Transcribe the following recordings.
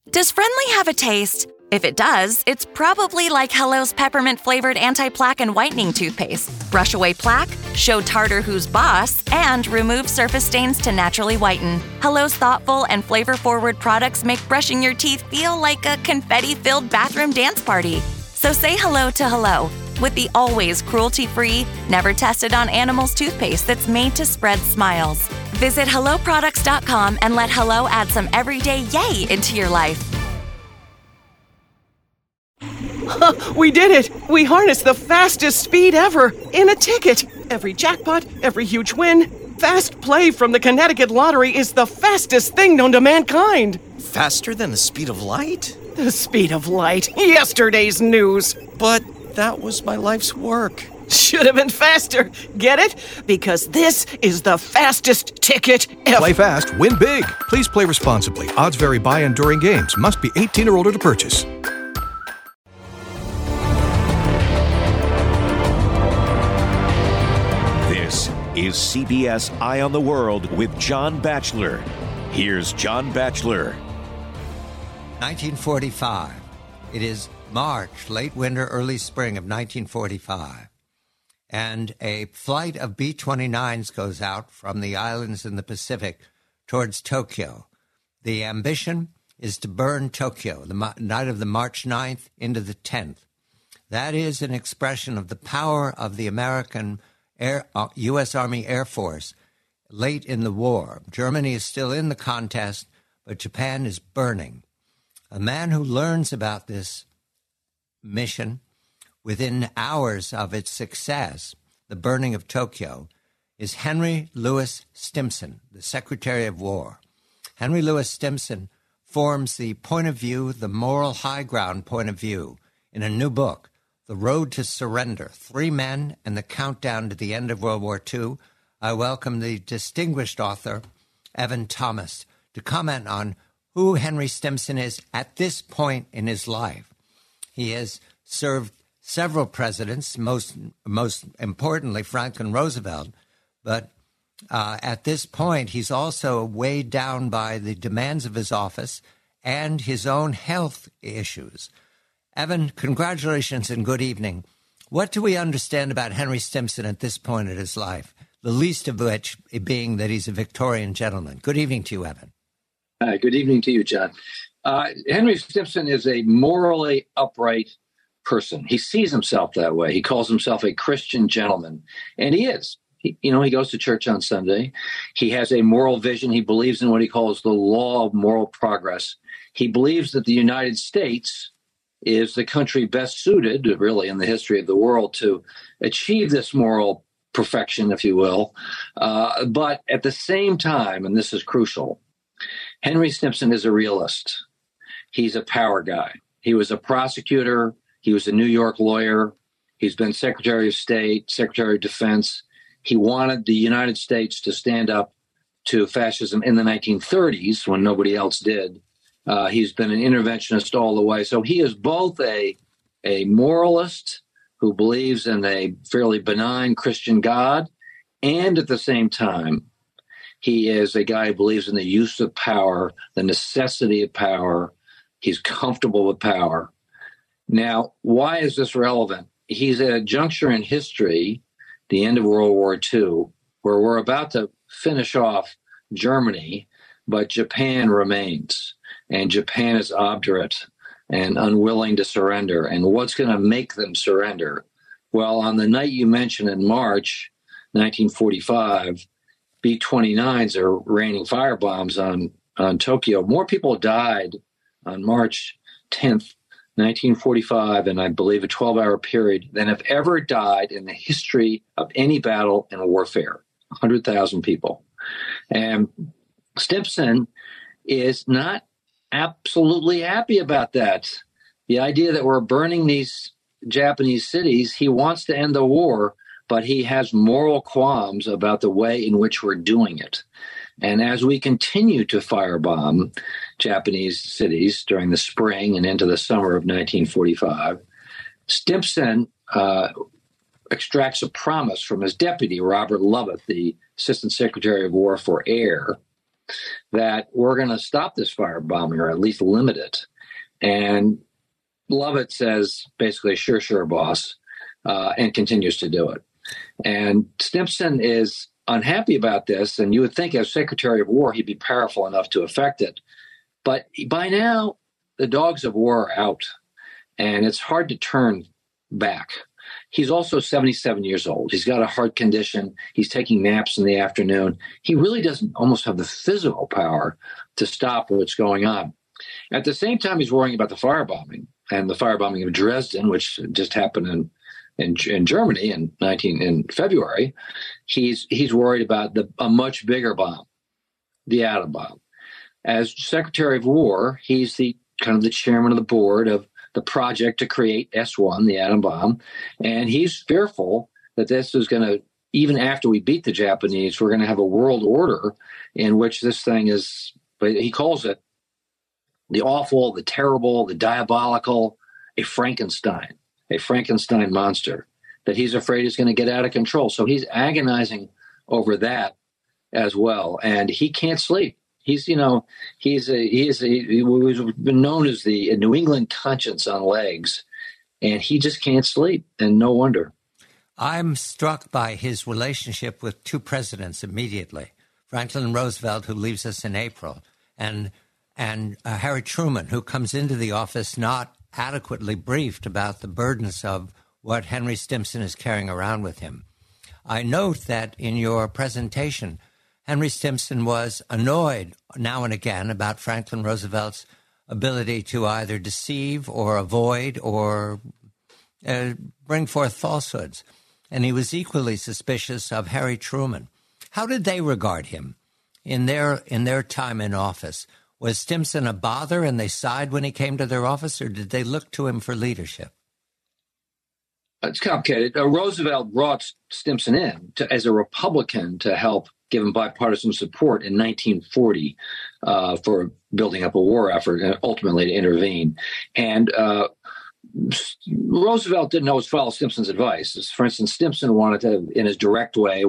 Does friendly have a taste? If it does, it's probably like Hello's peppermint-flavored anti-plaque and whitening toothpaste. Brush away plaque, show tartar who's boss, and remove surface stains to naturally whiten. Hello's thoughtful and flavor-forward products make brushing your teeth feel like a confetti-filled bathroom dance party. So say hello to Hello with the always cruelty-free, never tested on animals toothpaste that's made to spread smiles. Visit HelloProducts.com and let Hello add some everyday yay into your life. We did it! We harnessed the fastest speed ever in a ticket. Every jackpot, every huge win. Fast Play from the Connecticut Lottery is the fastest thing known to mankind. Faster than the speed of light? The speed of light. Yesterday's news. But that was my life's work. Should have been faster. Get it? Because this is the fastest ticket ever. Play fast, win big. Please play responsibly. Odds vary by and during games. Must be 18 or older to purchase. This is CBS Eye on the World with John Batchelor. Here's John Batchelor. 1945. It is March, late winter, early spring of 1945. And a flight of B-29s goes out from the islands in the Pacific towards Tokyo. The ambition is to burn Tokyo the night of the March 9th into the 10th. That is an expression of the power of the American U.S. Army Air Force late in the war. Germany is still in the contest, but Japan is burning. A man who learns about this mission within hours of its success, the burning of Tokyo, is Henry Louis Stimson, the Secretary of War. Henry Louis Stimson forms the point of view, the moral high ground point of view, in a new book, The Road to Surrender, 3 Men and the Countdown to the End of World War II. I welcome the distinguished author, Evan Thomas, to comment on who Henry Stimson is at this point in his life. He has served several presidents, most importantly Franklin Roosevelt, but at this point he's also weighed down by the demands of his office and his own health issues. Evan, congratulations and good evening. What do we understand about Henry Stimson at this point in his life, the least of which being that he's a Victorian gentleman? Good evening to you, Evan. Good evening to you, John. Henry Stimson is a morally upright person. He sees himself that way. He calls himself a Christian gentleman, and he is. He goes to church on Sunday. He has a moral vision. He believes in what he calls the law of moral progress. He believes that the United States is the country best suited, really, in the history of the world to achieve this moral perfection, if you will. But at the same time, and this is crucial, Henry Stimson is a realist. He's a power guy. He was a prosecutor. He was a New York lawyer. He's been Secretary of State, Secretary of Defense. He wanted the United States to stand up to fascism in the 1930s when nobody else did. He's been an interventionist all the way. So he is both a moralist who believes in a fairly benign Christian God, and at the same time, he is a guy who believes in the use of power, the necessity of power. He's comfortable with power. Now, why is this relevant? He's at a juncture in history, the end of World War II, where we're about to finish off Germany, but Japan remains. And Japan is obdurate and unwilling to surrender. And what's going to make them surrender? Well, on the night you mentioned in March 1945, B-29s are raining firebombs on Tokyo. More people died on March 10th, 1945, and I believe a 12-hour period, than have ever died in the history of any battle and warfare. 100,000 people. And Stimson is not absolutely happy about that. The idea that we're burning these Japanese cities, he wants to end the war, but he has moral qualms about the way in which we're doing it. And as we continue to firebomb Japanese cities during the spring and into the summer of 1945, Stimson extracts a promise from his deputy, Robert Lovett, the Assistant Secretary of War for Air, that we're going to stop this firebombing, or at least limit it. And Lovett says basically, sure, boss, and continues to do it. And Stimson is unhappy about this, and you would think as Secretary of War, he'd be powerful enough to affect it. But by now, the dogs of war are out, and it's hard to turn back. He's also 77 years old. He's got a heart condition. He's taking naps in the afternoon. He really doesn't almost have the physical power to stop what's going on. At the same time, he's worrying about the firebombing, and the firebombing of Dresden, which just happened in Germany in February. He's worried about a much bigger bomb, the atom bomb. As Secretary of War, he's the chairman of the board of the project to create S1, the atom bomb, and he's fearful that this is going to, even after we beat the Japanese, we're going to have a world order in which this thing is, he calls it the awful, the terrible, the diabolical, a Frankenstein monster that he's afraid is going to get out of control. So he's agonizing over that as well, and he can't sleep. He's been known as the New England conscience on legs, and he just can't sleep, and no wonder. I'm struck by his relationship with two presidents immediately, Franklin Roosevelt, who leaves us in April, and Harry Truman, who comes into the office not adequately briefed about the burdens of what Henry Stimson is carrying around with him. I note that in your presentation, Henry Stimson was annoyed now and again about Franklin Roosevelt's ability to either deceive or avoid or bring forth falsehoods. And he was equally suspicious of Harry Truman. How did they regard him in their time in office? Was Stimson a bother and they sighed when he came to their office, or did they look to him for leadership? It's complicated. Roosevelt brought Stimson in as a Republican to help give him bipartisan support in 1940 for building up a war effort and ultimately to intervene. And Roosevelt didn't always follow Stimson's advice. For instance, Stimson wanted to, in his direct way,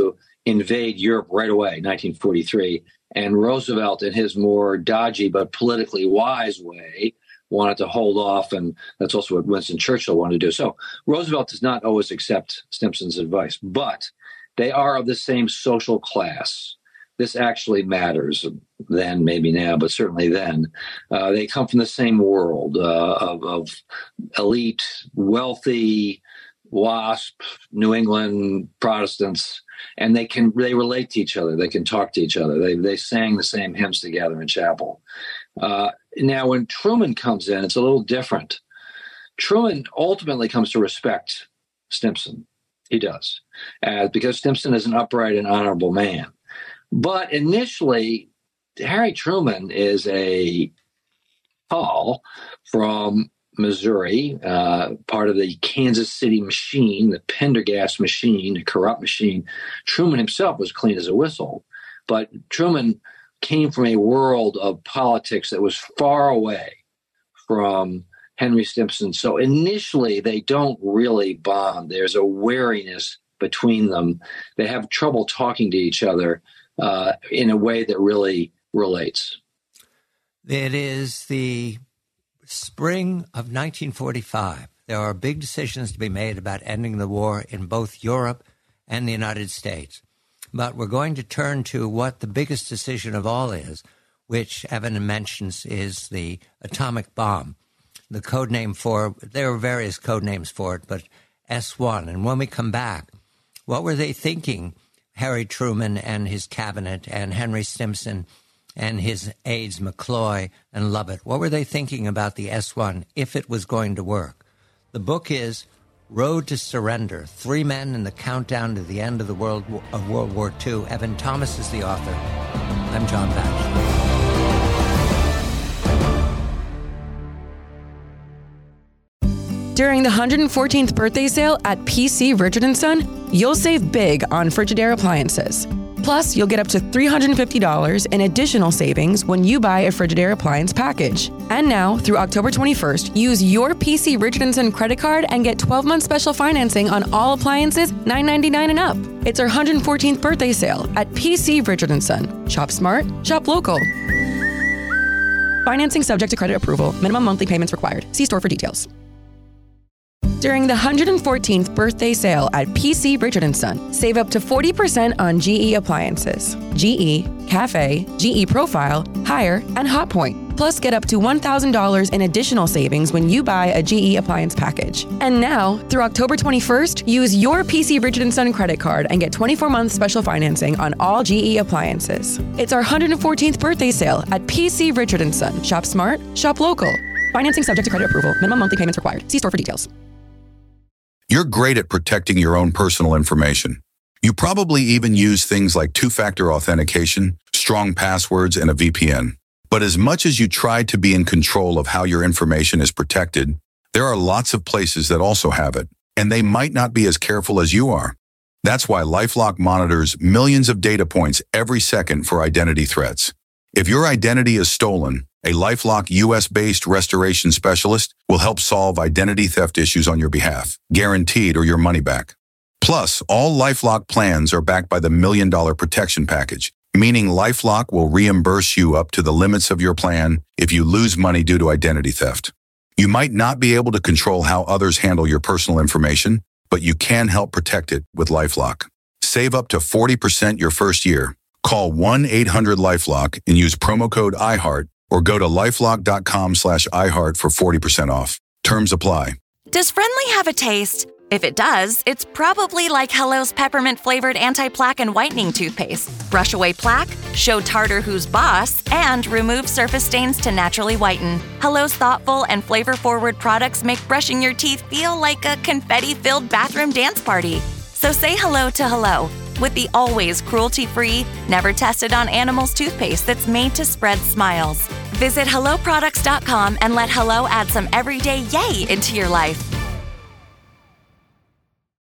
invade Europe right away, 1943. And Roosevelt, in his more dodgy but politically wise way, wanted to hold off, and that's also what Winston Churchill wanted to do. So Roosevelt does not always accept Stimson's advice, but they are of the same social class. This actually matters then, maybe now, but certainly then. They come from the same world of elite, wealthy, WASP, New England Protestants, and they relate to each other. They can talk to each other. They sang the same hymns together in chapel. Now, when Truman comes in, it's a little different. Truman ultimately comes to respect Stimson. He does, because Stimson is an upright and honorable man. But initially, Harry Truman is a Paul from Missouri, part of the Kansas City machine, the Pendergast machine, the corrupt machine. Truman himself was clean as a whistle, but Truman came from a world of politics that was far away from Henry Stimson. So initially, they don't really bond. There's a wariness between them. They have trouble talking to each other in a way that really relates. It is the spring of 1945. There are big decisions to be made about ending the war in both Europe and the United States. But we're going to turn to what the biggest decision of all is, which Evan mentions is the atomic bomb. The code name there are various code names for it, but S1. And when we come back, what were they thinking, Harry Truman and his cabinet and Henry Stimson and his aides, McCloy and Lovett? What were they thinking about the S1 if it was going to work? The book is Road to Surrender, 3 Men in the Countdown to the End of World War II. Evan Thomas is the author. I'm John Batchelor. During the 114th birthday sale at PC Richard & Son, you'll save big on Frigidaire appliances. Plus, you'll get up to $350 in additional savings when you buy a Frigidaire appliance package. And now, through October 21st, use your PC Richardson credit card and get 12-month special financing on all appliances $9.99 and up. It's our 114th birthday sale at PC Richardson. Shop smart, shop local. Financing subject to credit approval. Minimum monthly payments required. See store for details. During the 114th birthday sale at PC Richardson, save up to 40% on GE appliances. GE, Cafe, GE Profile, Hire, and Hotpoint. Plus, get up to $1,000 in additional savings when you buy a GE appliance package. And now, through October 21st, use your PC Richardson credit card and get 24-month special financing on all GE appliances. It's our 114th birthday sale at PC Richardson. Shop smart, shop local. Financing subject to credit approval. Minimum monthly payments required. See store for details. You're great at protecting your own personal information. You probably even use things like two-factor authentication, strong passwords, and a VPN. But as much as you try to be in control of how your information is protected, there are lots of places that also have it, and they might not be as careful as you are. That's why LifeLock monitors millions of data points every second for identity threats. If your identity is stolen, a LifeLock US-based restoration specialist will help solve identity theft issues on your behalf, guaranteed or your money back. Plus, all LifeLock plans are backed by the $1 Million Protection Package, meaning LifeLock will reimburse you up to the limits of your plan if you lose money due to identity theft. You might not be able to control how others handle your personal information, but you can help protect it with LifeLock. Save up to 40% your first year. Call 1-800-LifeLock and use promo code iHeart or go to lifelock.com/iHeart for 40% off. Terms apply. Does Friendly have a taste? If it does, it's probably like Hello's peppermint-flavored anti-plaque and whitening toothpaste. Brush away plaque, show tartar who's boss, and remove surface stains to naturally whiten. Hello's thoughtful and flavor-forward products make brushing your teeth feel like a confetti-filled bathroom dance party. So say hello to Hello with the always cruelty-free, never tested on animals toothpaste that's made to spread smiles. Visit HelloProducts.com and let Hello add some everyday yay into your life.